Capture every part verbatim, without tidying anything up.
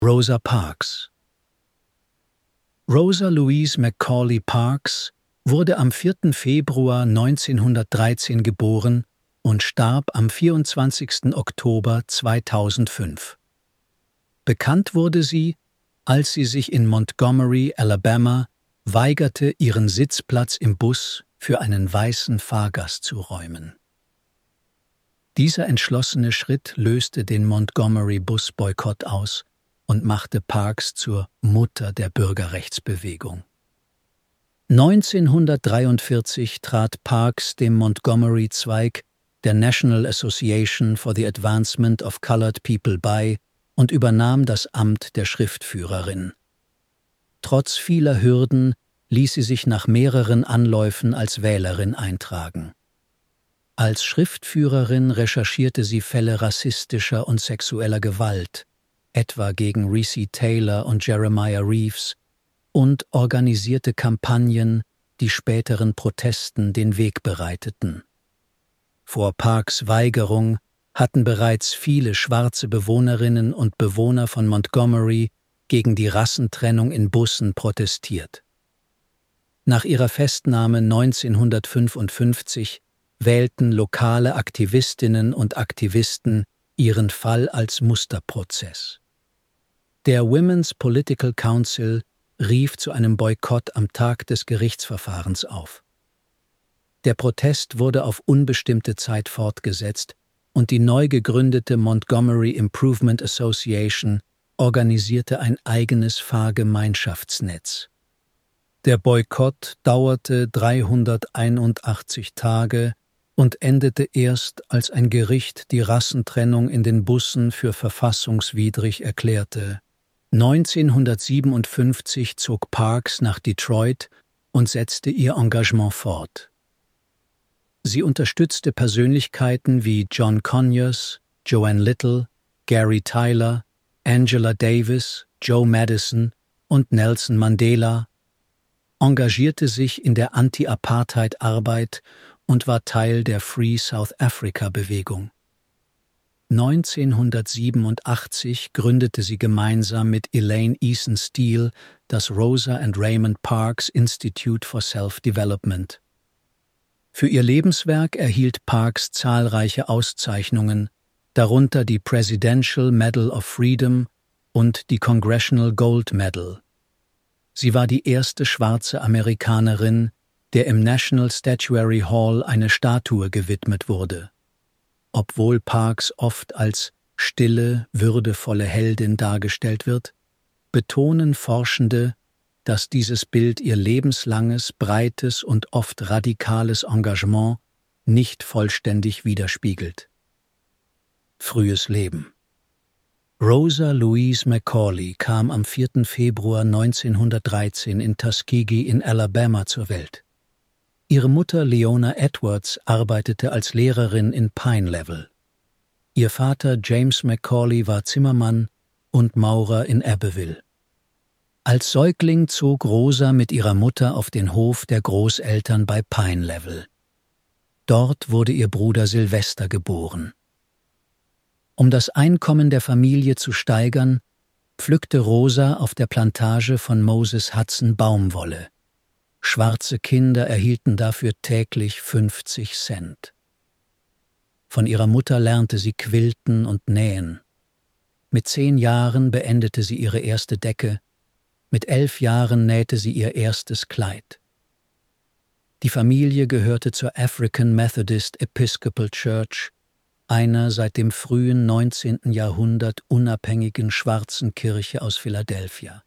Rosa Parks. Rosa Louise Macaulay Parks wurde am vierten Februar neunzehnhundertdreizehn geboren und starb am vierundzwanzigsten Oktober zweitausendfünf. Bekannt wurde sie, als sie sich in Montgomery, Alabama, weigerte, ihren Sitzplatz im Bus für einen weißen Fahrgast zu räumen. Dieser entschlossene Schritt löste den Montgomery-Bus-Boykott aus und machte Parks zur Mutter der Bürgerrechtsbewegung. neunzehnhundertdreiundvierzig trat Parks dem Montgomery-Zweig der National Association for the Advancement of Colored People bei und übernahm das Amt der Schriftführerin. Trotz vieler Hürden ließ sie sich nach mehreren Anläufen als Wählerin eintragen. Als Schriftführerin recherchierte sie Fälle rassistischer und sexueller Gewalt, etwa gegen Recy Taylor und Jeremiah Reeves, und organisierte Kampagnen, die späteren Protesten den Weg bereiteten. Vor Parks' Weigerung hatten bereits viele schwarze Bewohnerinnen und Bewohner von Montgomery gegen die Rassentrennung in Bussen protestiert. Nach ihrer Festnahme neunzehnhundertfünfundfünfzig wählten lokale Aktivistinnen und Aktivisten ihren Fall als Musterprozess. Der Women's Political Council rief zu einem Boykott am Tag des Gerichtsverfahrens auf. Der Protest wurde auf unbestimmte Zeit fortgesetzt und die neu gegründete Montgomery Improvement Association organisierte ein eigenes Fahrgemeinschaftsnetz. Der Boykott dauerte dreihunderteinundachtzig Tage und endete erst, als ein Gericht die Rassentrennung in den Bussen für verfassungswidrig erklärte. neunzehnhundertsiebenundfünfzig zog Parks nach Detroit und setzte ihr Engagement fort. Sie unterstützte Persönlichkeiten wie John Conyers, Joanne Little, Gary Tyler, Angela Davis, Joe Madison und Nelson Mandela, engagierte sich in der Anti-Apartheid-Arbeit und war Teil der Free South Africa-Bewegung. neunzehnhundertsiebenundachtzig gründete sie gemeinsam mit Elaine Eason Steele das Rosa and Raymond Parks Institute for Self-Development. Für ihr Lebenswerk erhielt Parks zahlreiche Auszeichnungen, darunter die Presidential Medal of Freedom und die Congressional Gold Medal. Sie war die erste schwarze Amerikanerin, der im National Statuary Hall eine Statue gewidmet wurde. Obwohl Parks oft als stille, würdevolle Heldin dargestellt wird, betonen Forschende, dass dieses Bild ihr lebenslanges, breites und oft radikales Engagement nicht vollständig widerspiegelt. Frühes Leben. Rosa Louise Macaulay kam am vierten Februar neunzehnhundertdreizehn in Tuskegee in Alabama zur Welt. Ihre Mutter Leona Edwards arbeitete als Lehrerin in Pine Level. Ihr Vater James Macaulay war Zimmermann und Maurer in Abbeville. Als Säugling zog Rosa mit ihrer Mutter auf den Hof der Großeltern bei Pine Level. Dort wurde ihr Bruder Sylvester geboren. Um das Einkommen der Familie zu steigern, pflückte Rosa auf der Plantage von Moses Hudson Baumwolle. Schwarze Kinder erhielten dafür täglich fünfzig Cent. Von ihrer Mutter lernte sie Quilten und Nähen. Mit zehn Jahren beendete sie ihre erste Decke, mit elf Jahren nähte sie ihr erstes Kleid. Die Familie gehörte zur African Methodist Episcopal Church, einer seit dem frühen neunzehnten Jahrhundert unabhängigen schwarzen Kirche aus Philadelphia.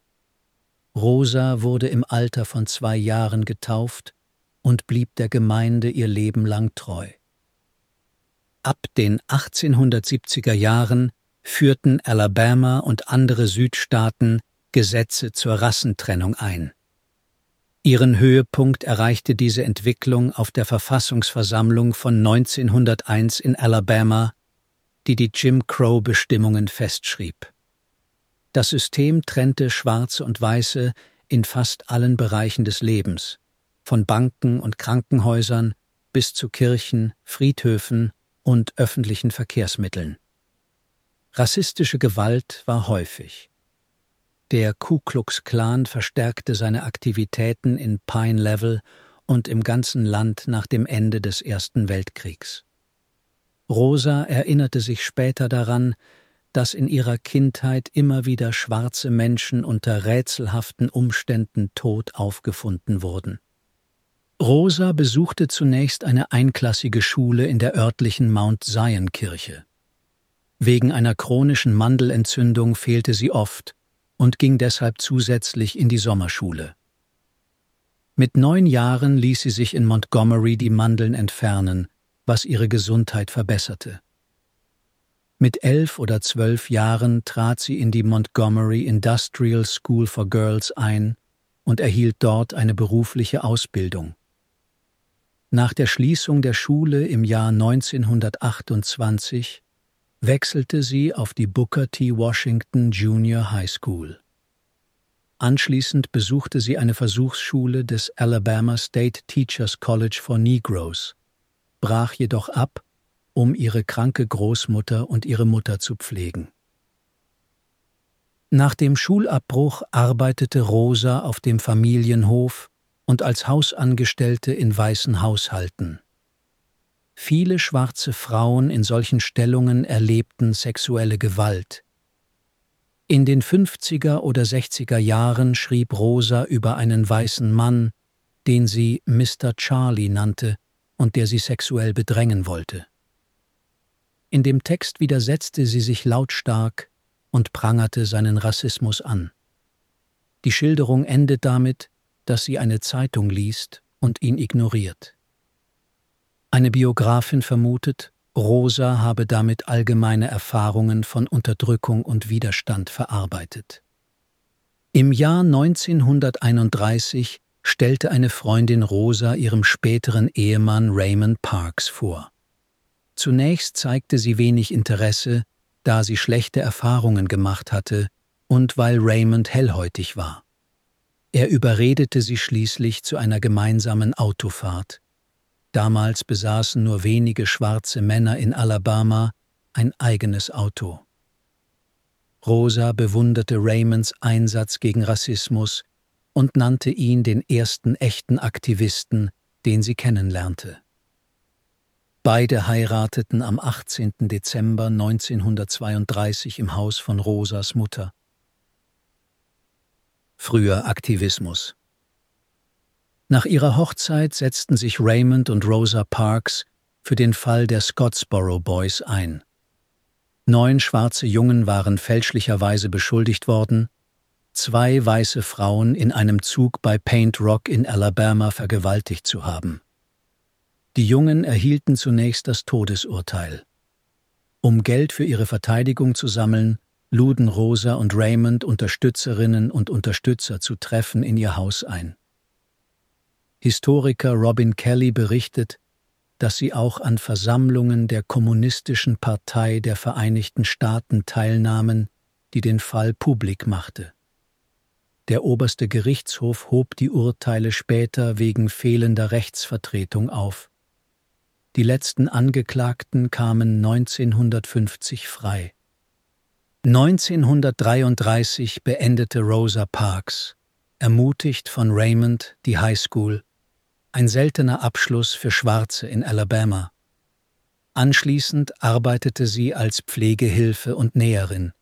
Rosa wurde im Alter von zwei Jahren getauft und blieb der Gemeinde ihr Leben lang treu. Ab den achtzehnhundertsiebziger Jahren führten Alabama und andere Südstaaten Gesetze zur Rassentrennung ein. Ihren Höhepunkt erreichte diese Entwicklung auf der Verfassungsversammlung von neunzehnhunderteins in Alabama, die die Jim Crow-Bestimmungen festschrieb. Das System trennte Schwarze und Weiße in fast allen Bereichen des Lebens, von Banken und Krankenhäusern bis zu Kirchen, Friedhöfen und öffentlichen Verkehrsmitteln. Rassistische Gewalt war häufig. Der Ku Klux Klan verstärkte seine Aktivitäten in Pine Level und im ganzen Land nach dem Ende des Ersten Weltkriegs. Rosa erinnerte sich später daran, dass in ihrer Kindheit immer wieder schwarze Menschen unter rätselhaften Umständen tot aufgefunden wurden. Rosa besuchte zunächst eine einklassige Schule in der örtlichen Mount Zion-Kirche. Wegen einer chronischen Mandelentzündung fehlte sie oft und ging deshalb zusätzlich in die Sommerschule. Mit neun Jahren ließ sie sich in Montgomery die Mandeln entfernen, was ihre Gesundheit verbesserte. Mit elf oder zwölf Jahren trat sie in die Montgomery Industrial School for Girls ein und erhielt dort eine berufliche Ausbildung. Nach der Schließung der Schule im Jahr neunzehnhundertachtundzwanzig wechselte sie auf die Booker T. Washington Junior High School. Anschließend besuchte sie eine Versuchsschule des Alabama State Teachers College for Negroes, brach jedoch ab, um ihre kranke Großmutter und ihre Mutter zu pflegen. Nach dem Schulabbruch arbeitete Rosa auf dem Familienhof und als Hausangestellte in weißen Haushalten. Viele schwarze Frauen in solchen Stellungen erlebten sexuelle Gewalt. In den fünfziger oder sechziger Jahren schrieb Rosa über einen weißen Mann, den sie Mister Charlie nannte und der sie sexuell bedrängen wollte. In dem Text widersetzte sie sich lautstark und prangerte seinen Rassismus an. Die Schilderung endet damit, dass sie eine Zeitung liest und ihn ignoriert. Eine Biografin vermutet, Rosa habe damit allgemeine Erfahrungen von Unterdrückung und Widerstand verarbeitet. Im Jahr neunzehnhunderteinunddreißig stellte eine Freundin Rosa ihrem späteren Ehemann Raymond Parks vor. Zunächst zeigte sie wenig Interesse, da sie schlechte Erfahrungen gemacht hatte und weil Raymond hellhäutig war. Er überredete sie schließlich zu einer gemeinsamen Autofahrt. Damals besaßen nur wenige schwarze Männer in Alabama ein eigenes Auto. Rosa bewunderte Raymonds Einsatz gegen Rassismus und nannte ihn den ersten echten Aktivisten, den sie kennenlernte. Beide heirateten am achtzehnten Dezember neunzehnhundertzweiunddreißig im Haus von Rosas Mutter. Früher Aktivismus. Nach ihrer Hochzeit setzten sich Raymond und Rosa Parks für den Fall der Scottsboro Boys ein. Neun schwarze Jungen waren fälschlicherweise beschuldigt worden, zwei weiße Frauen in einem Zug bei Paint Rock in Alabama vergewaltigt zu haben. Die Jungen erhielten zunächst das Todesurteil. Um Geld für ihre Verteidigung zu sammeln, luden Rosa und Raymond Unterstützerinnen und Unterstützer zu Treffen in ihr Haus ein. Historiker Robin Kelly berichtet, dass sie auch an Versammlungen der Kommunistischen Partei der Vereinigten Staaten teilnahmen, die den Fall publik machte. Der oberste Gerichtshof hob die Urteile später wegen fehlender Rechtsvertretung auf. Die letzten Angeklagten kamen neunzehnhundertfünfzig frei. neunzehnhundertdreiunddreißig beendete Rosa Parks, ermutigt von Raymond, die Highschool, ein seltener Abschluss für Schwarze in Alabama. Anschließend arbeitete sie als Pflegehilfe und Näherin.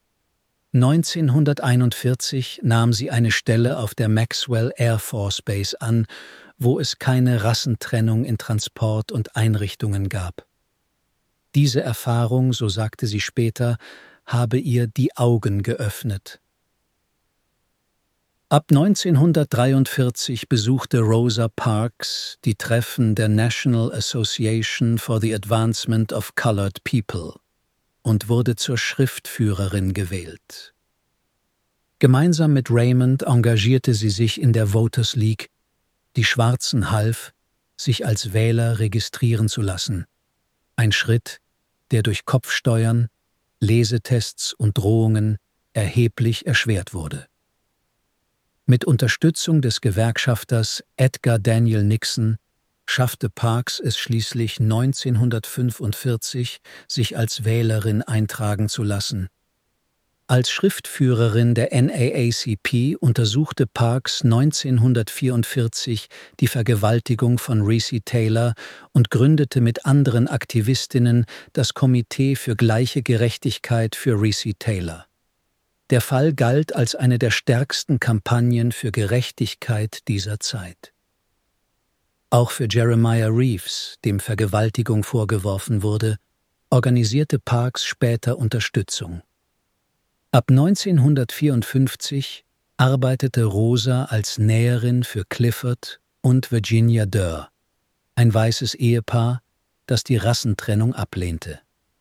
neunzehnhunderteinundvierzig nahm sie eine Stelle auf der Maxwell Air Force Base an, wo es keine Rassentrennung in Transport und Einrichtungen gab. Diese Erfahrung, so sagte sie später, habe ihr die Augen geöffnet. Ab neunzehnhundertdreiundvierzig besuchte Rosa Parks die Treffen der National Association for the Advancement of Colored People und wurde zur Schriftführerin gewählt. Gemeinsam mit Raymond engagierte sie sich in der Voters League, die Schwarzen half, sich als Wähler registrieren zu lassen. Ein Schritt, der durch Kopfsteuern, Lesetests und Drohungen erheblich erschwert wurde. Mit Unterstützung des Gewerkschafters Edgar Daniel Nixon schaffte Parks es schließlich neunzehnhundertfünfundvierzig, sich als Wählerin eintragen zu lassen. Als Schriftführerin der N double A C P untersuchte Parks neunzehnhundertvierundvierzig die Vergewaltigung von Recy Taylor und gründete mit anderen Aktivistinnen das Komitee für gleiche Gerechtigkeit für Recy Taylor. Der Fall galt als eine der stärksten Kampagnen für Gerechtigkeit dieser Zeit. Auch für Jeremiah Reeves, dem Vergewaltigung vorgeworfen wurde, organisierte Parks später Unterstützung. Ab neunzehnhundertvierundfünfzig arbeitete Rosa als Näherin für Clifford und Virginia Durr, ein weißes Ehepaar, das die Rassentrennung ablehnte.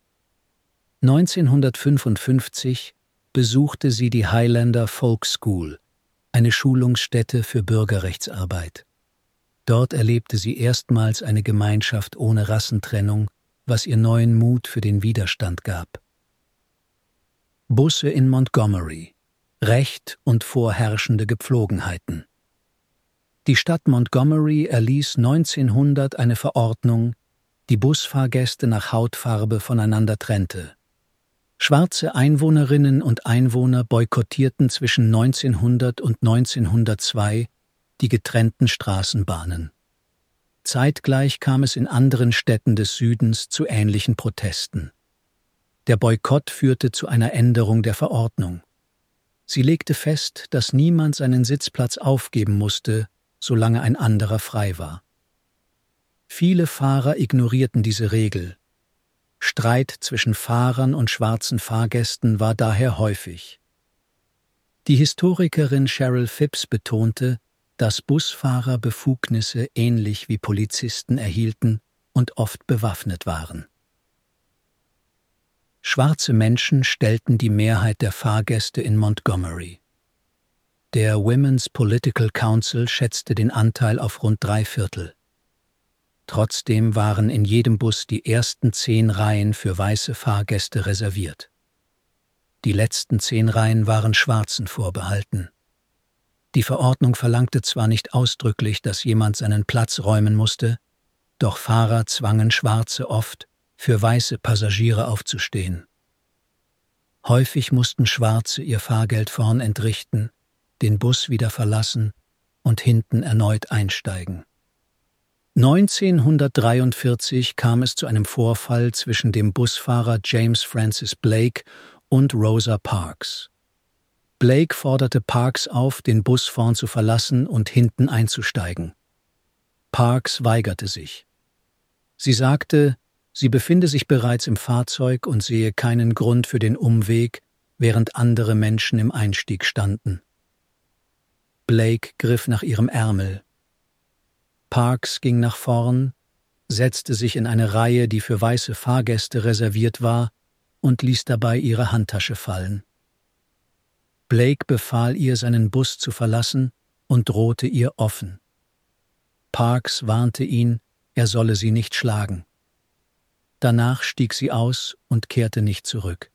neunzehnhundertfünfundfünfzig besuchte sie die Highlander Folk School, eine Schulungsstätte für Bürgerrechtsarbeit. Dort erlebte sie erstmals eine Gemeinschaft ohne Rassentrennung, was ihr neuen Mut für den Widerstand gab. Busse in Montgomery. Recht und vorherrschende Gepflogenheiten. Die Stadt Montgomery erließ neunzehnhundert eine Verordnung, die Busfahrgäste nach Hautfarbe voneinander trennte. Schwarze Einwohnerinnen und Einwohner boykottierten zwischen neunzehnhundert und neunzehnhundertzwei die getrennten Straßenbahnen. Zeitgleich kam es in anderen Städten des Südens zu ähnlichen Protesten. Der Boykott führte zu einer Änderung der Verordnung. Sie legte fest, dass niemand seinen Sitzplatz aufgeben musste, solange ein anderer frei war. Viele Fahrer ignorierten diese Regel. Streit zwischen Fahrern und schwarzen Fahrgästen war daher häufig. Die Historikerin Cheryl Phipps betonte, dass Busfahrer Befugnisse ähnlich wie Polizisten erhielten und oft bewaffnet waren. Schwarze Menschen stellten die Mehrheit der Fahrgäste in Montgomery. Der Women's Political Council schätzte den Anteil auf rund drei Viertel. Trotzdem waren in jedem Bus die ersten zehn Reihen für weiße Fahrgäste reserviert. Die letzten zehn Reihen waren Schwarzen vorbehalten. Die Verordnung verlangte zwar nicht ausdrücklich, dass jemand seinen Platz räumen musste, doch Fahrer zwangen Schwarze oft, für weiße Passagiere aufzustehen. Häufig mussten Schwarze ihr Fahrgeld vorn entrichten, den Bus wieder verlassen und hinten erneut einsteigen. neunzehnhundertdreiundvierzig kam es zu einem Vorfall zwischen dem Busfahrer James Francis Blake und Rosa Parks. Blake forderte Parks auf, den Bus vorn zu verlassen und hinten einzusteigen. Parks weigerte sich. Sie sagte, sie befinde sich bereits im Fahrzeug und sehe keinen Grund für den Umweg, während andere Menschen im Einstieg standen. Blake griff nach ihrem Ärmel. Parks ging nach vorn, setzte sich in eine Reihe, die für weiße Fahrgäste reserviert war, und ließ dabei ihre Handtasche fallen. Blake befahl ihr, seinen Bus zu verlassen und drohte ihr offen. Parks warnte ihn, er solle sie nicht schlagen. Danach stieg sie aus und kehrte nicht zurück.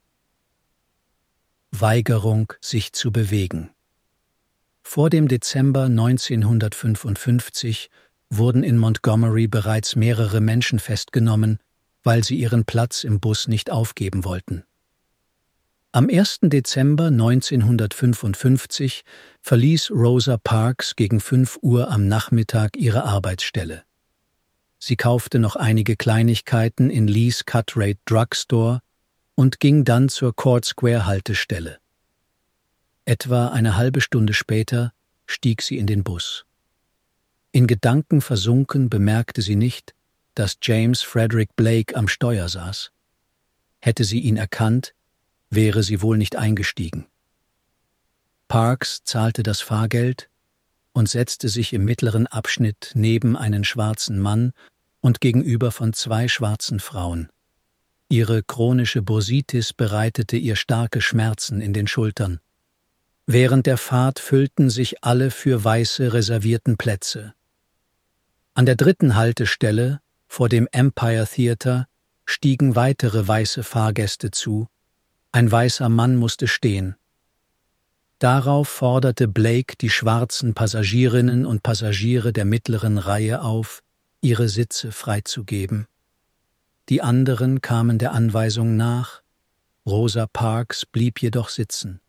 Weigerung, sich zu bewegen. Vor dem Dezember neunzehnhundertfünfundfünfzig wurden in Montgomery bereits mehrere Menschen festgenommen, weil sie ihren Platz im Bus nicht aufgeben wollten. Am ersten Dezember neunzehnhundertfünfundfünfzig verließ Rosa Parks gegen fünf Uhr am Nachmittag ihre Arbeitsstelle. Sie kaufte noch einige Kleinigkeiten in Lee's Cut Rate Drugstore und ging dann zur Court Square Haltestelle. Etwa eine halbe Stunde später stieg sie in den Bus. In Gedanken versunken bemerkte sie nicht, dass James Frederick Blake am Steuer saß. Hätte sie ihn erkannt, wäre sie wohl nicht eingestiegen. Parks zahlte das Fahrgeld und setzte sich im mittleren Abschnitt neben einen schwarzen Mann und gegenüber von zwei schwarzen Frauen. Ihre chronische Bursitis bereitete ihr starke Schmerzen in den Schultern. Während der Fahrt füllten sich alle für Weiße reservierten Plätze. An der dritten Haltestelle, vor dem Empire Theater, stiegen weitere weiße Fahrgäste zu. Ein weißer Mann musste stehen. Darauf forderte Blake die schwarzen Passagierinnen und Passagiere der mittleren Reihe auf, ihre Sitze freizugeben. Die anderen kamen der Anweisung nach, Rosa Parks blieb jedoch sitzen.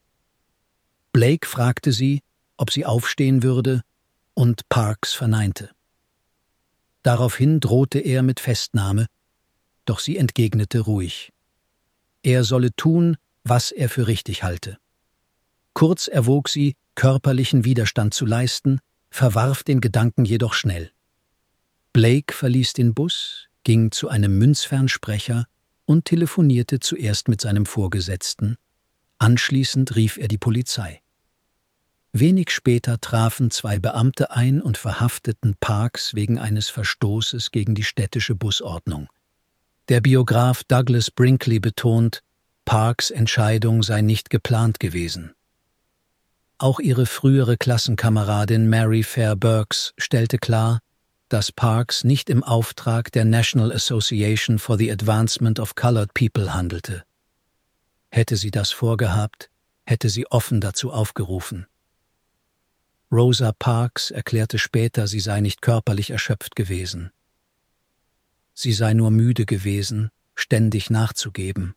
Blake fragte sie, ob sie aufstehen würde, und Parks verneinte. Daraufhin drohte er mit Festnahme, doch sie entgegnete ruhig. Er solle tun, was er für richtig halte. Kurz erwog sie, körperlichen Widerstand zu leisten, verwarf den Gedanken jedoch schnell. Blake verließ den Bus, ging zu einem Münzfernsprecher und telefonierte zuerst mit seinem Vorgesetzten. Anschließend rief er die Polizei. Wenig später trafen zwei Beamte ein und verhafteten Parks wegen eines Verstoßes gegen die städtische Busordnung. Der Biograf Douglas Brinkley betont, Parks' Entscheidung sei nicht geplant gewesen. Auch ihre frühere Klassenkameradin Mary Fair Burks stellte klar, dass Parks nicht im Auftrag der National Association for the Advancement of Colored People handelte. Hätte sie das vorgehabt, hätte sie offen dazu aufgerufen. Rosa Parks erklärte später, sie sei nicht körperlich erschöpft gewesen. Sie sei nur müde gewesen, ständig nachzugeben.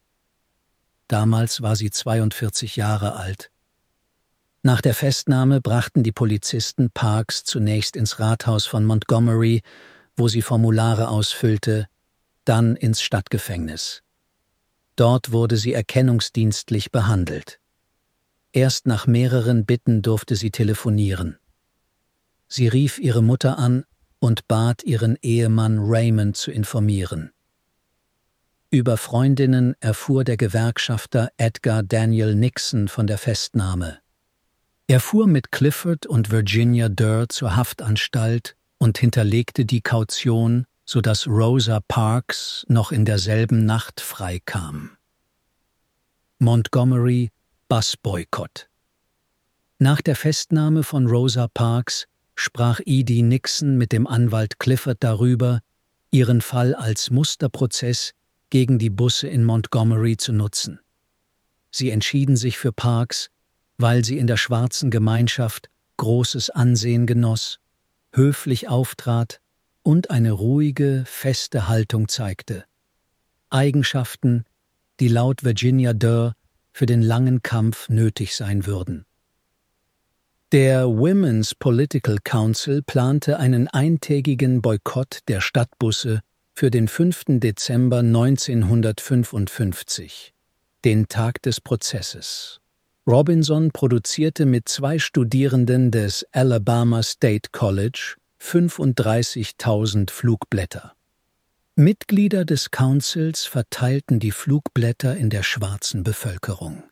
Damals war sie zweiundvierzig Jahre alt. Nach der Festnahme brachten die Polizisten Parks zunächst ins Rathaus von Montgomery, wo sie Formulare ausfüllte, dann ins Stadtgefängnis. Dort wurde sie erkennungsdienstlich behandelt. Erst nach mehreren Bitten durfte sie telefonieren. Sie rief ihre Mutter an und bat ihren Ehemann Raymond zu informieren. Über Freundinnen erfuhr der Gewerkschafter Edgar Daniel Nixon von der Festnahme. Er fuhr mit Clifford und Virginia Durr zur Haftanstalt und hinterlegte die Kaution, sodass Rosa Parks noch in derselben Nacht freikam. Montgomery Busboykott. Nach der Festnahme von Rosa Parks sprach Edie Nixon mit dem Anwalt Clifford darüber, ihren Fall als Musterprozess gegen die Busse in Montgomery zu nutzen. Sie entschieden sich für Parks, weil sie in der schwarzen Gemeinschaft großes Ansehen genoss, höflich auftrat und eine ruhige, feste Haltung zeigte. Eigenschaften, die laut Virginia Durr für den langen Kampf nötig sein würden. Der Women's Political Council plante einen eintägigen Boykott der Stadtbusse für den fünften Dezember neunzehnhundertfünfundfünfzig, den Tag des Prozesses. Robinson produzierte mit zwei Studierenden des Alabama State College fünfunddreißigtausend Flugblätter. Mitglieder des Councils verteilten die Flugblätter in der schwarzen Bevölkerung.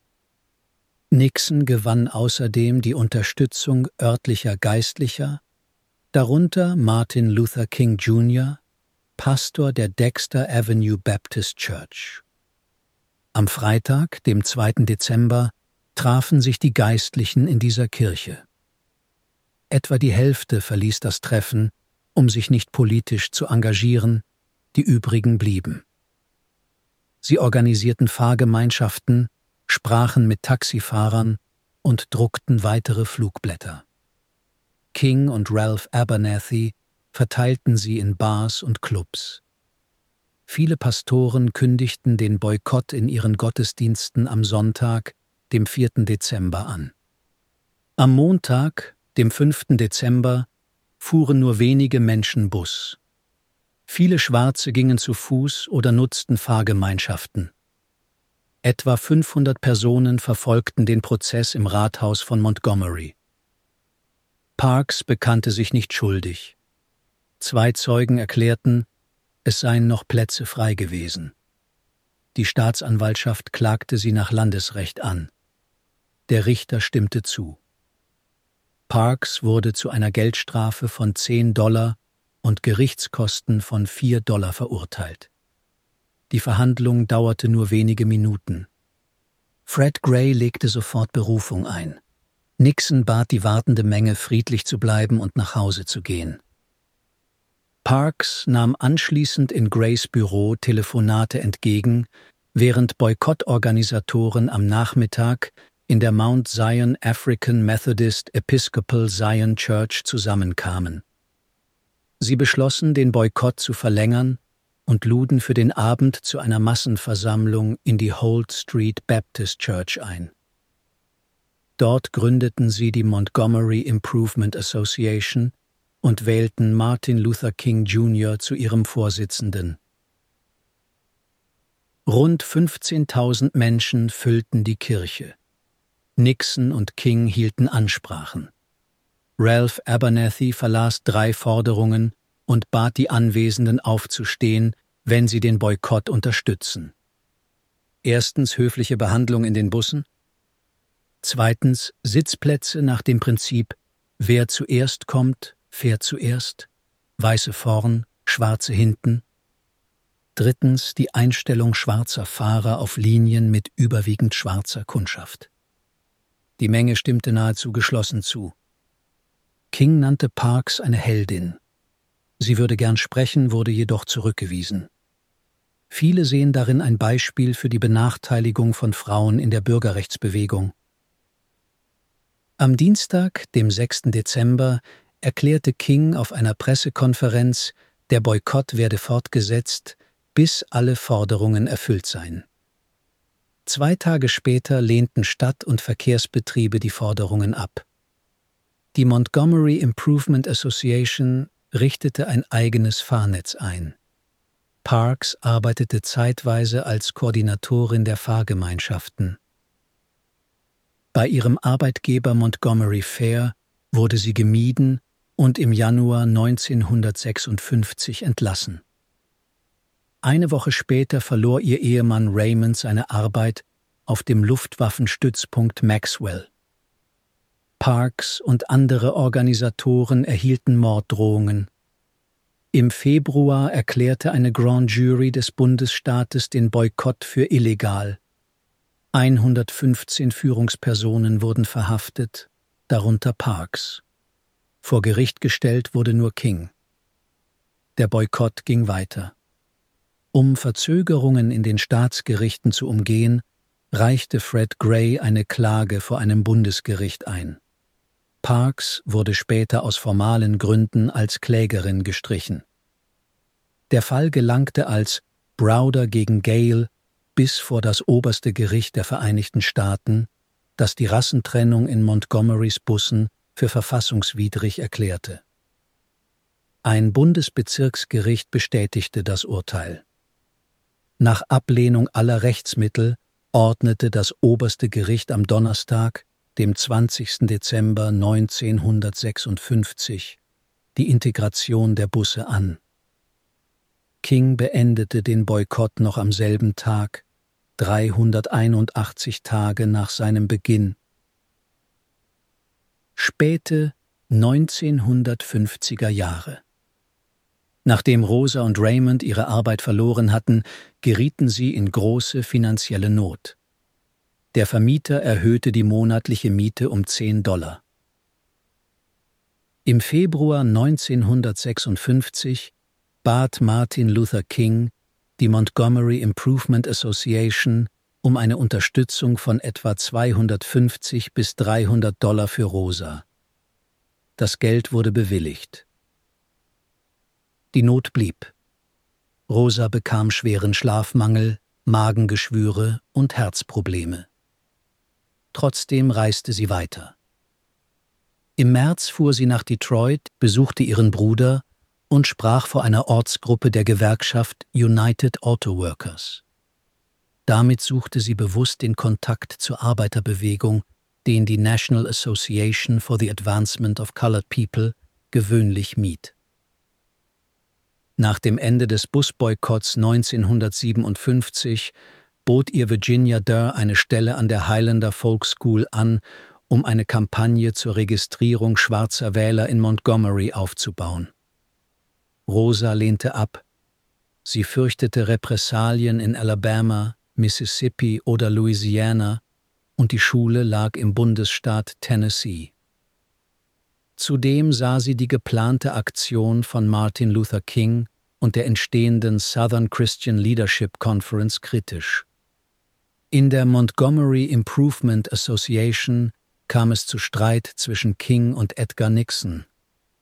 Nixon gewann außerdem die Unterstützung örtlicher Geistlicher, darunter Martin Luther King Junior, Pastor der Dexter Avenue Baptist Church. Am Freitag, dem zweiten Dezember, trafen sich die Geistlichen in dieser Kirche. Etwa die Hälfte verließ das Treffen, um sich nicht politisch zu engagieren, die übrigen blieben. Sie organisierten Fahrgemeinschaften, sprachen mit Taxifahrern und druckten weitere Flugblätter. King und Ralph Abernathy verteilten sie in Bars und Clubs. Viele Pastoren kündigten den Boykott in ihren Gottesdiensten am Sonntag, dem vierten Dezember, an. Am Montag, dem fünften Dezember, fuhren nur wenige Menschen Bus. Viele Schwarze gingen zu Fuß oder nutzten Fahrgemeinschaften. Etwa fünfhundert Personen verfolgten den Prozess im Rathaus von Montgomery. Parks bekannte sich nicht schuldig. Zwei Zeugen erklärten, es seien noch Plätze frei gewesen. Die Staatsanwaltschaft klagte sie nach Landesrecht an. Der Richter stimmte zu. Parks wurde zu einer Geldstrafe von zehn Dollar und Gerichtskosten von vier Dollar verurteilt. Die Verhandlung dauerte nur wenige Minuten. Fred Gray legte sofort Berufung ein. Nixon bat die wartende Menge, friedlich zu bleiben und nach Hause zu gehen. Parks nahm anschließend in Grays Büro Telefonate entgegen, während Boykottorganisatoren am Nachmittag in der Mount Zion African Methodist Episcopal Zion Church zusammenkamen. Sie beschlossen, den Boykott zu verlängern und luden für den Abend zu einer Massenversammlung in die Holt Street Baptist Church ein. Dort gründeten sie die Montgomery Improvement Association und wählten Martin Luther King Junior zu ihrem Vorsitzenden. Rund fünfzehntausend Menschen füllten die Kirche. Nixon und King hielten Ansprachen. Ralph Abernathy verlas drei Forderungen und bat die Anwesenden aufzustehen, wenn sie den Boykott unterstützen. Erstens höfliche Behandlung in den Bussen. Zweitens Sitzplätze nach dem Prinzip wer zuerst kommt, fährt zuerst, Weiße vorn, Schwarze hinten. Drittens die Einstellung schwarzer Fahrer auf Linien mit überwiegend schwarzer Kundschaft. Die Menge stimmte nahezu geschlossen zu. King nannte Parks eine Heldin. Sie würde gern sprechen, wurde jedoch zurückgewiesen. Viele sehen darin ein Beispiel für die Benachteiligung von Frauen in der Bürgerrechtsbewegung. Am Dienstag, dem sechsten Dezember, erklärte King auf einer Pressekonferenz, der Boykott werde fortgesetzt, bis alle Forderungen erfüllt seien. Zwei Tage später lehnten Stadt- und Verkehrsbetriebe die Forderungen ab. Die Montgomery Improvement Association richtete ein eigenes Fahrnetz ein. Parks arbeitete zeitweise als Koordinatorin der Fahrgemeinschaften. Bei ihrem Arbeitgeber Montgomery Fair wurde sie gemieden und im Januar neunzehnhundertsechsundfünfzig entlassen. Eine Woche später verlor ihr Ehemann Raymond seine Arbeit auf dem Luftwaffenstützpunkt Maxwell. Parks und andere Organisatoren erhielten Morddrohungen. Im Februar erklärte eine Grand Jury des Bundesstaates den Boykott für illegal. hundertfünfzehn Führungspersonen wurden verhaftet, darunter Parks. Vor Gericht gestellt wurde nur King. Der Boykott ging weiter. Um Verzögerungen in den Staatsgerichten zu umgehen, reichte Fred Gray eine Klage vor einem Bundesgericht ein. Parks wurde später aus formalen Gründen als Klägerin gestrichen. Der Fall gelangte als Browder gegen Gale bis vor das oberste Gericht der Vereinigten Staaten, das die Rassentrennung in Montgomerys Bussen für verfassungswidrig erklärte. Ein Bundesbezirksgericht bestätigte das Urteil. Nach Ablehnung aller Rechtsmittel ordnete das oberste Gericht am Donnerstag, dem zwanzigsten Dezember neunzehnhundertsechsundfünfzig, die Integration der Busse an. King beendete den Boykott noch am selben Tag, dreihunderteinundachtzig Tage nach seinem Beginn. Späte neunzehnhundertfünfziger Jahre. Nachdem Rosa und Raymond ihre Arbeit verloren hatten, gerieten sie in große finanzielle Not. Der Vermieter erhöhte die monatliche Miete um zehn Dollar. Im Februar neunzehnhundertsechsundfünfzig bat Martin Luther King die Montgomery Improvement Association um eine Unterstützung von etwa zweihundertfünfzig bis dreihundert Dollar für Rosa. Das Geld wurde bewilligt. Die Not blieb. Rosa bekam schweren Schlafmangel, Magengeschwüre und Herzprobleme. Trotzdem reiste sie weiter. Im März fuhr sie nach Detroit, besuchte ihren Bruder und sprach vor einer Ortsgruppe der Gewerkschaft United Auto Workers. Damit suchte sie bewusst den Kontakt zur Arbeiterbewegung, den die National Association for the Advancement of Colored People gewöhnlich mied. Nach dem Ende des Busboykotts neunzehnhundertsiebenundfünfzig bot ihr Virginia Durr eine Stelle an der Highlander Folk School an, um eine Kampagne zur Registrierung schwarzer Wähler in Montgomery aufzubauen. Rosa lehnte ab. Sie fürchtete Repressalien in Alabama, Mississippi oder Louisiana und die Schule lag im Bundesstaat Tennessee. Zudem sah sie die geplante Aktion von Martin Luther King und der entstehenden Southern Christian Leadership Conference kritisch. In der Montgomery Improvement Association kam es zu Streit zwischen King und Edgar Nixon.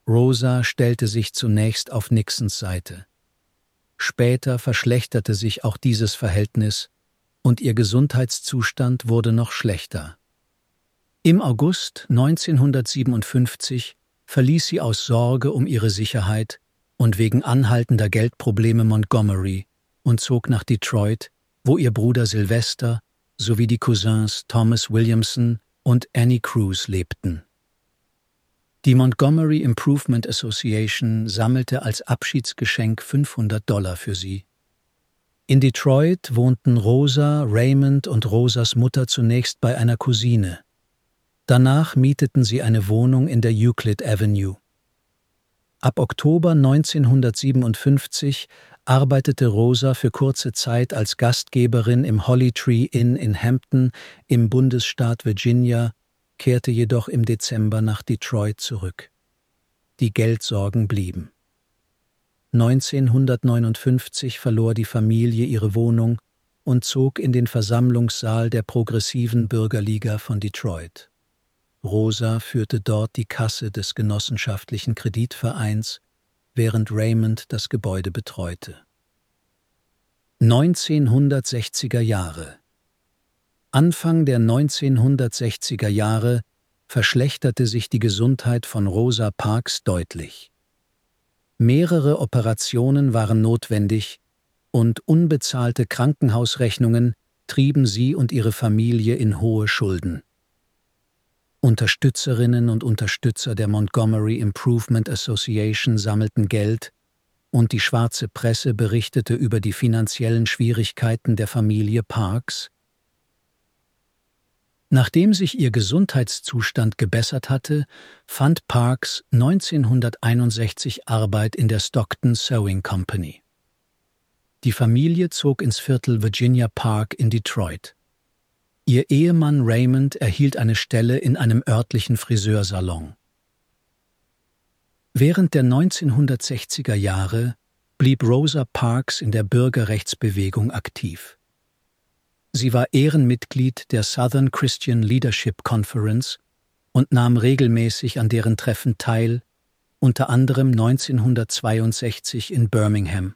Rosa stellte sich zunächst auf Nixons Seite. Später verschlechterte sich auch dieses Verhältnis und ihr Gesundheitszustand wurde noch schlechter. Im August neunzehnhundertsiebenundfünfzig verließ sie aus Sorge um ihre Sicherheit und wegen anhaltender Geldprobleme Montgomery und zog nach Detroit, wo ihr Bruder Sylvester sowie die Cousins Thomas Williamson und Annie Cruz lebten. Die Montgomery Improvement Association sammelte als Abschiedsgeschenk fünfhundert Dollar für sie. In Detroit wohnten Rosa, Raymond und Rosas Mutter zunächst bei einer Cousine. Danach mieteten sie eine Wohnung in der Euclid Avenue. Ab Oktober neunzehnhundertsiebenundfünfzig arbeitete Rosa für kurze Zeit als Gastgeberin im Holly Tree Inn in Hampton im Bundesstaat Virginia, kehrte jedoch im Dezember nach Detroit zurück. Die Geldsorgen blieben. neunzehnhundertneunundfünfzig verlor die Familie ihre Wohnung und zog in den Versammlungssaal der Progressiven Bürgerliga von Detroit. Rosa führte dort die Kasse des genossenschaftlichen Kreditvereins, während Raymond das Gebäude betreute. neunzehnhundertsechziger Jahre. Anfang der neunzehnhundertsechziger Jahre verschlechterte sich die Gesundheit von Rosa Parks deutlich. Mehrere Operationen waren notwendig und unbezahlte Krankenhausrechnungen trieben sie und ihre Familie in hohe Schulden. Unterstützerinnen und Unterstützer der Montgomery Improvement Association sammelten Geld und die schwarze Presse berichtete über die finanziellen Schwierigkeiten der Familie Parks. Nachdem sich ihr Gesundheitszustand gebessert hatte, fand Parks neunzehnhunderteinundsechzig Arbeit in der Stockton Sewing Company. Die Familie zog ins Viertel Virginia Park in Detroit. Ihr Ehemann Raymond erhielt eine Stelle in einem örtlichen Friseursalon. Während der neunzehnhundertsechziger Jahre blieb Rosa Parks in der Bürgerrechtsbewegung aktiv. Sie war Ehrenmitglied der Southern Christian Leadership Conference und nahm regelmäßig an deren Treffen teil, unter anderem neunzehnhundertzweiundsechzig in Birmingham.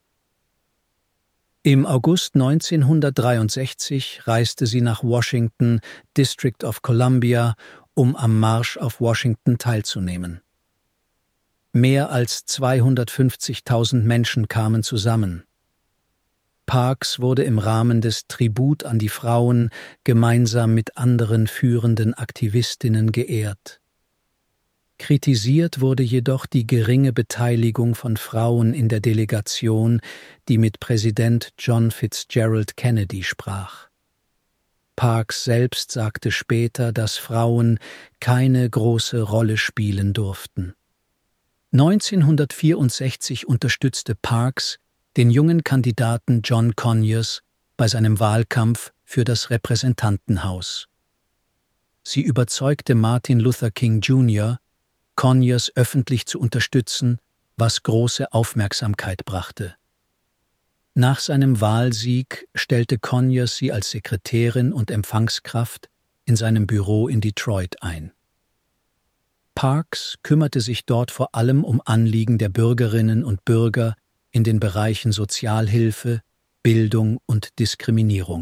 Im August neunzehnhundertdreiundsechzig reiste sie nach Washington, District of Columbia, um am Marsch auf Washington teilzunehmen. Mehr als zweihundertfünfzigtausend Menschen kamen zusammen. Parks wurde im Rahmen des Tribut an die Frauen gemeinsam mit anderen führenden Aktivistinnen geehrt. Kritisiert wurde jedoch die geringe Beteiligung von Frauen in der Delegation, die mit Präsident John Fitzgerald Kennedy sprach. Parks selbst sagte später, dass Frauen keine große Rolle spielen durften. neunzehnhundertvierundsechzig unterstützte Parks den jungen Kandidaten John Conyers bei seinem Wahlkampf für das Repräsentantenhaus. Sie überzeugte Martin Luther King Junior, Conyers öffentlich zu unterstützen, was große Aufmerksamkeit brachte. Nach seinem Wahlsieg stellte Conyers sie als Sekretärin und Empfangskraft in seinem Büro in Detroit ein. Parks kümmerte sich dort vor allem um Anliegen der Bürgerinnen und Bürger in den Bereichen Sozialhilfe, Bildung und Diskriminierung.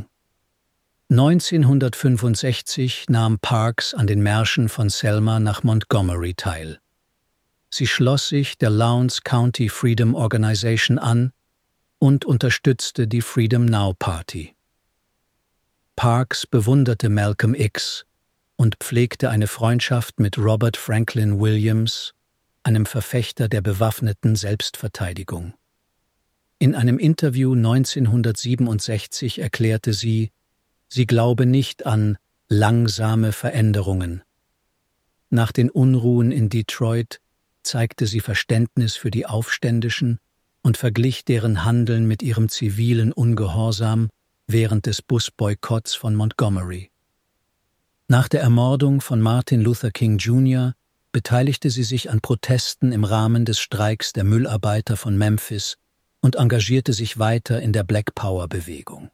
neunzehnhundertfünfundsechzig nahm Parks an den Märschen von Selma nach Montgomery teil. Sie schloss sich der Lowndes County Freedom Organization an und unterstützte die Freedom Now Party. Parks bewunderte Malcolm X und pflegte eine Freundschaft mit Robert Franklin Williams, einem Verfechter der bewaffneten Selbstverteidigung. In einem Interview neunzehnhundertsiebenundsechzig erklärte sie, sie glaube nicht an langsame Veränderungen. Nach den Unruhen in Detroit zeigte sie Verständnis für die Aufständischen und verglich deren Handeln mit ihrem zivilen Ungehorsam während des Busboykotts von Montgomery. Nach der Ermordung von Martin Luther King Junior beteiligte sie sich an Protesten im Rahmen des Streiks der Müllarbeiter von Memphis und engagierte sich weiter in der Black Power-Bewegung.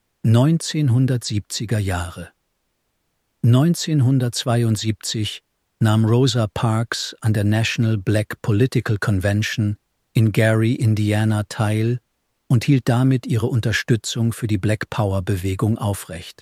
neunzehnhundertsiebziger Jahre. neunzehnhundertzweiundsiebzig nahm Rosa Parks an der National Black Political Convention in Gary, Indiana teil und hielt damit ihre Unterstützung für die Black Power-Bewegung aufrecht.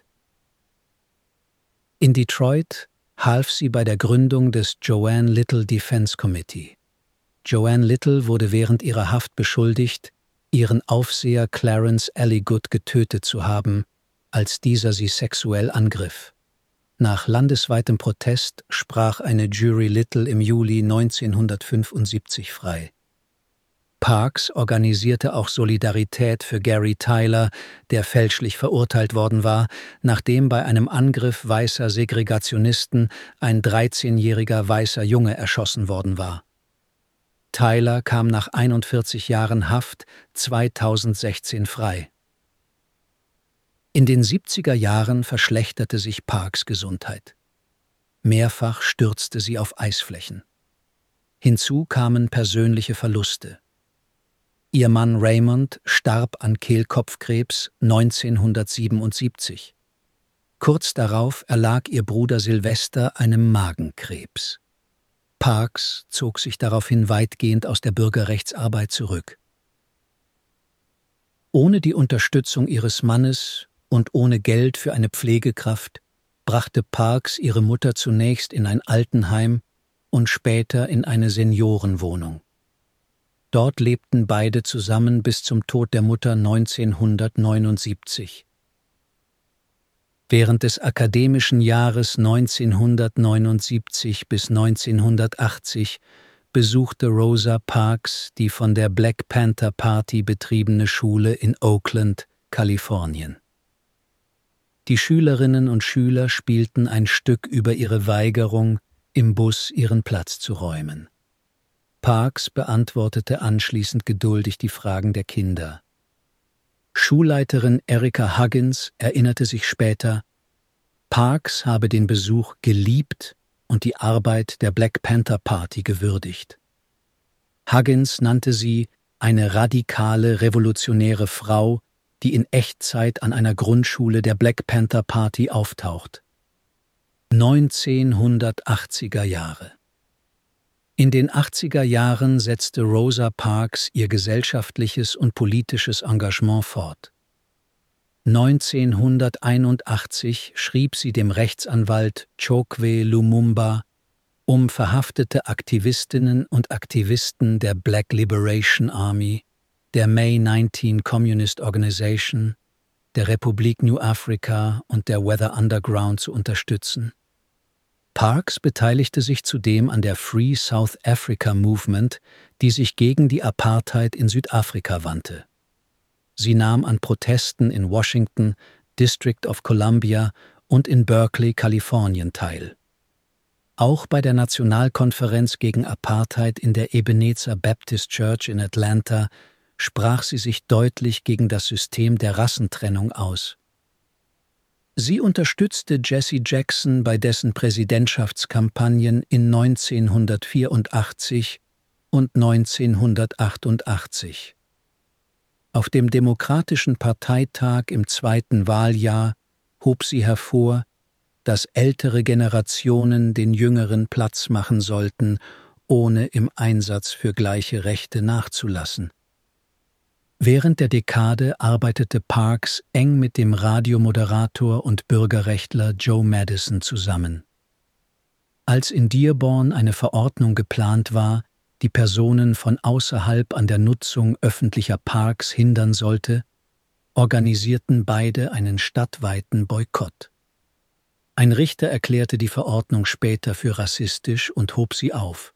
In Detroit half sie bei der Gründung des Joanne Little Defense Committee. Joanne Little wurde während ihrer Haft beschuldigt, ihren Aufseher Clarence Alligood getötet zu haben, als dieser sie sexuell angriff. Nach landesweitem Protest sprach eine Jury Little im Juli neunzehnhundertfünfundsiebzig frei. Parks organisierte auch Solidarität für Gary Tyler, der fälschlich verurteilt worden war, nachdem bei einem Angriff weißer Segregationisten ein dreizehnjähriger weißer Junge erschossen worden war. Tyler kam nach einundvierzig Jahren Haft zweitausendsechzehn frei. In den siebziger Jahren verschlechterte sich Parks' Gesundheit. Mehrfach stürzte sie auf Eisflächen. Hinzu kamen persönliche Verluste. Ihr Mann Raymond starb an Kehlkopfkrebs neunzehnhundertsiebenundsiebzig. Kurz darauf erlag ihr Bruder Sylvester einem Magenkrebs. Parks zog sich daraufhin weitgehend aus der Bürgerrechtsarbeit zurück. Ohne die Unterstützung ihres Mannes und ohne Geld für eine Pflegekraft brachte Parks ihre Mutter zunächst in ein Altenheim und später in eine Seniorenwohnung. Dort lebten beide zusammen bis zum Tod der Mutter neunzehnhundertneunundsiebzig. Während des akademischen Jahres neunzehnhundertneunundsiebzig bis neunzehnhundertachtzig besuchte Rosa Parks die von der Black Panther Party betriebene Schule in Oakland, Kalifornien. Die Schülerinnen und Schüler spielten ein Stück über ihre Weigerung, im Bus ihren Platz zu räumen. Parks beantwortete anschließend geduldig die Fragen der Kinder. Schulleiterin Erica Huggins erinnerte sich später, Parks habe den Besuch geliebt und die Arbeit der Black Panther Party gewürdigt. Huggins nannte sie eine radikale, revolutionäre Frau, die in Echtzeit an einer Grundschule der Black Panther Party auftaucht. neunzehnhundertachtziger Jahre. In den achtziger Jahren setzte Rosa Parks ihr gesellschaftliches und politisches Engagement fort. neunzehnhunderteinundachtzig schrieb sie dem Rechtsanwalt Chokwe Lumumba, um verhaftete Aktivistinnen und Aktivisten der Black Liberation Army, der May neunzehn Communist Organization, der Republik New Africa und der Weather Underground zu unterstützen. Parks beteiligte sich zudem an der Free South Africa Movement, die sich gegen die Apartheid in Südafrika wandte. Sie nahm an Protesten in Washington, District of Columbia und in Berkeley, Kalifornien teil. Auch bei der Nationalkonferenz gegen Apartheid in der Ebenezer Baptist Church in Atlanta sprach sie sich deutlich gegen das System der Rassentrennung aus. Sie unterstützte Jesse Jackson bei dessen Präsidentschaftskampagnen in neunzehnhundertvierundachtzig und neunzehnhundertachtundachtzig. Auf dem Demokratischen Parteitag im zweiten Wahljahr hob sie hervor, dass ältere Generationen den Jüngeren Platz machen sollten, ohne im Einsatz für gleiche Rechte nachzulassen. Während der Dekade arbeitete Parks eng mit dem Radiomoderator und Bürgerrechtler Joe Madison zusammen. Als in Dearborn eine Verordnung geplant war, die Personen von außerhalb an der Nutzung öffentlicher Parks hindern sollte, organisierten beide einen stadtweiten Boykott. Ein Richter erklärte die Verordnung später für rassistisch und hob sie auf.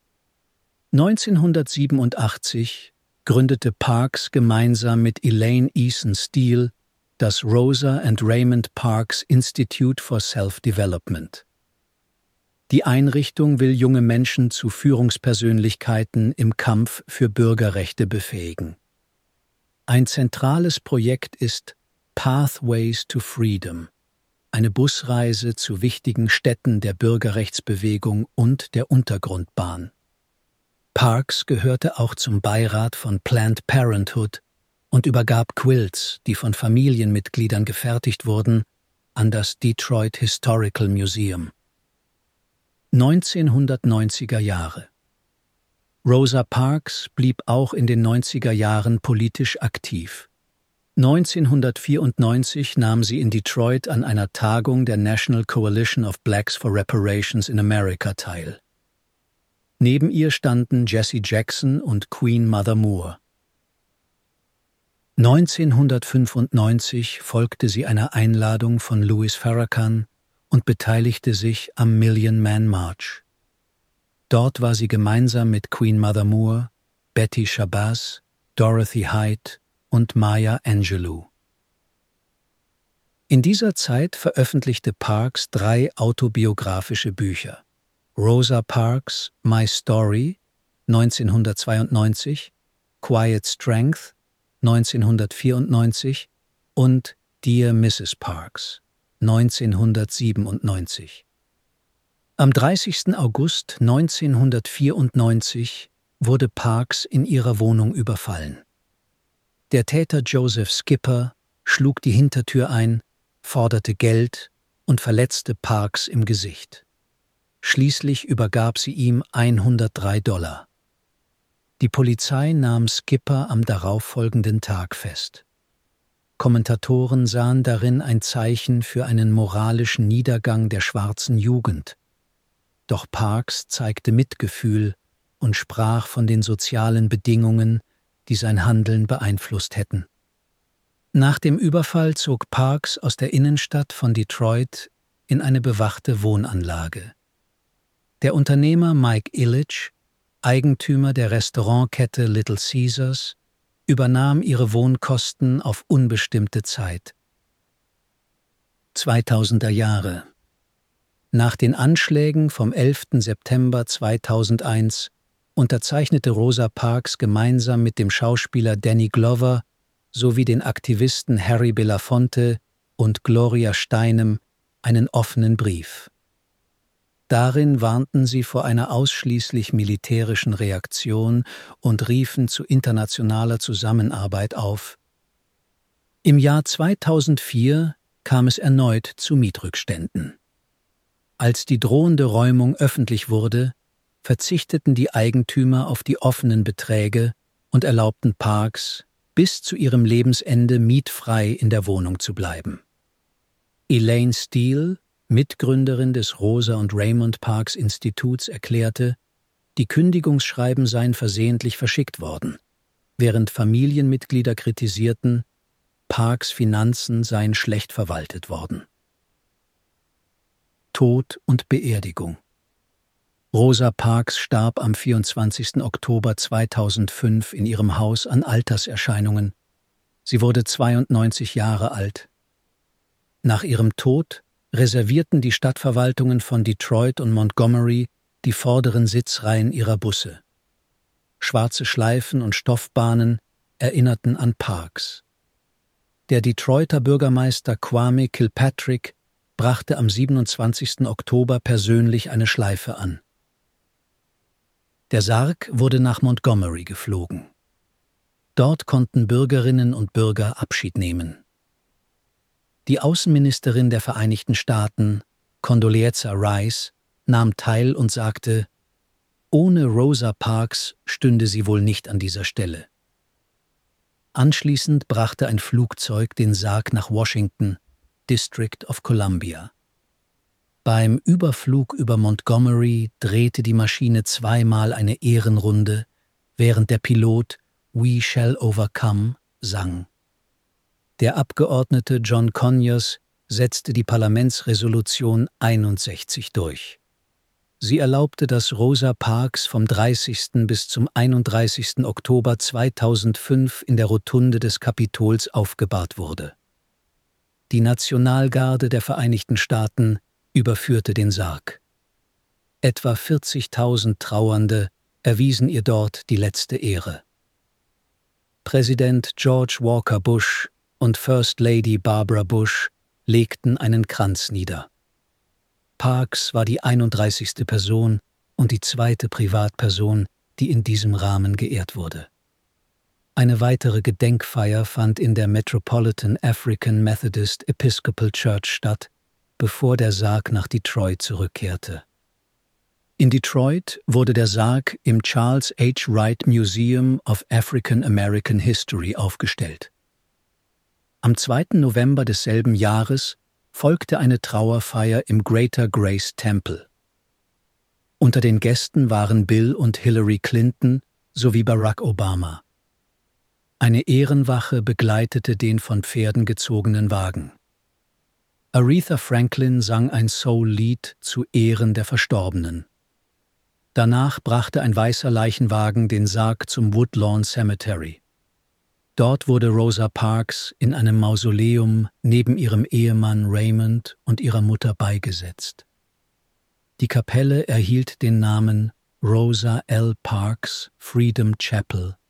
neunzehnhundertsiebenundachtzig gründete Parks gemeinsam mit Elaine Eason Steele das Rosa and Raymond Parks Institute for Self-Development. Die Einrichtung will junge Menschen zu Führungspersönlichkeiten im Kampf für Bürgerrechte befähigen. Ein zentrales Projekt ist Pathways to Freedom, eine Busreise zu wichtigen Städten der Bürgerrechtsbewegung und der Untergrundbahn. Parks gehörte auch zum Beirat von Planned Parenthood und übergab Quilts, die von Familienmitgliedern gefertigt wurden, an das Detroit Historical Museum. neunzehnhundertneunziger Jahre. Rosa Parks blieb auch in den neunziger Jahren politisch aktiv. neunzehnhundertvierundneunzig nahm sie in Detroit an einer Tagung der National Coalition of Blacks for Reparations in America teil. Neben ihr standen Jesse Jackson und Queen Mother Moore. neunzehnhundertfünfundneunzig folgte sie einer Einladung von Louis Farrakhan und beteiligte sich am Million Man March. Dort war sie gemeinsam mit Queen Mother Moore, Betty Shabazz, Dorothy Height und Maya Angelou. In dieser Zeit veröffentlichte Parks drei autobiografische Bücher: Rosa Parks, My Story neunzehnhundertzweiundneunzig, Quiet Strength neunzehnhundertvierundneunzig und Dear Misses Parks neunzehnhundertsiebenundneunzig. Am dreißigsten August neunzehnhundertvierundneunzig wurde Parks in ihrer Wohnung überfallen. Der Täter Joseph Skipper schlug die Hintertür ein, forderte Geld und verletzte Parks im Gesicht. Schließlich übergab sie ihm hundertdrei Dollar. Die Polizei nahm Skipper am darauffolgenden Tag fest. Kommentatoren sahen darin ein Zeichen für einen moralischen Niedergang der schwarzen Jugend. Doch Parks zeigte Mitgefühl und sprach von den sozialen Bedingungen, die sein Handeln beeinflusst hätten. Nach dem Überfall zog Parks aus der Innenstadt von Detroit in eine bewachte Wohnanlage. Der Unternehmer Mike Ilitch, Eigentümer der Restaurantkette Little Caesars, übernahm ihre Wohnkosten auf unbestimmte Zeit. zweitausender Jahre. Nach den Anschlägen vom elften September zweitausendeins unterzeichnete Rosa Parks gemeinsam mit dem Schauspieler Danny Glover sowie den Aktivisten Harry Belafonte und Gloria Steinem einen offenen Brief. Darin warnten sie vor einer ausschließlich militärischen Reaktion und riefen zu internationaler Zusammenarbeit auf. Im Jahr zweitausendvier kam es erneut zu Mietrückständen. Als die drohende Räumung öffentlich wurde, verzichteten die Eigentümer auf die offenen Beträge und erlaubten Parks, bis zu ihrem Lebensende mietfrei in der Wohnung zu bleiben. Elaine Steele, Mitgründerin des Rosa und Raymond Parks Instituts, erklärte, die Kündigungsschreiben seien versehentlich verschickt worden, während Familienmitglieder kritisierten, Parks Finanzen seien schlecht verwaltet worden. Tod und Beerdigung. Rosa Parks starb am vierundzwanzigsten Oktober zweitausendfünf in ihrem Haus an Alterserscheinungen. Sie wurde zweiundneunzig Jahre alt. Nach ihrem Tod reservierten die Stadtverwaltungen von Detroit und Montgomery die vorderen Sitzreihen ihrer Busse. Schwarze Schleifen und Stoffbahnen erinnerten an Parks. Der Detroiter Bürgermeister Kwame Kilpatrick brachte am siebenundzwanzigsten Oktober persönlich eine Schleife an. Der Sarg wurde nach Montgomery geflogen. Dort konnten Bürgerinnen und Bürger Abschied nehmen. Die Außenministerin der Vereinigten Staaten, Condoleezza Rice, nahm teil und sagte, ohne Rosa Parks stünde sie wohl nicht an dieser Stelle. Anschließend brachte ein Flugzeug den Sarg nach Washington, District of Columbia. Beim Überflug über Montgomery drehte die Maschine zweimal eine Ehrenrunde, während der Pilot We Shall Overcome sang. Der Abgeordnete John Conyers setzte die Parlamentsresolution einundsechzig durch. Sie erlaubte, dass Rosa Parks vom dreißigsten bis zum einunddreißigsten Oktober zweitausendfünf in der Rotunde des Kapitols aufgebahrt wurde. Die Nationalgarde der Vereinigten Staaten überführte den Sarg. Etwa vierzigtausend Trauernde erwiesen ihr dort die letzte Ehre. Präsident George Walker Bush und First Lady Barbara Bush legten einen Kranz nieder. Parks war die einunddreißigste Person und die zweite Privatperson, die in diesem Rahmen geehrt wurde. Eine weitere Gedenkfeier fand in der Metropolitan African Methodist Episcopal Church statt, bevor der Sarg nach Detroit zurückkehrte. In Detroit wurde der Sarg im Charles H. Wright Museum of African American History aufgestellt. Am zweiten November desselben Jahres folgte eine Trauerfeier im Greater Grace Temple. Unter den Gästen waren Bill und Hillary Clinton sowie Barack Obama. Eine Ehrenwache begleitete den von Pferden gezogenen Wagen. Aretha Franklin sang ein Soul-Lied zu Ehren der Verstorbenen. Danach brachte ein weißer Leichenwagen den Sarg zum Woodlawn Cemetery. Dort wurde Rosa Parks in einem Mausoleum neben ihrem Ehemann Raymond und ihrer Mutter beigesetzt. Die Kapelle erhielt den Namen Rosa L. Parks Freedom Chapel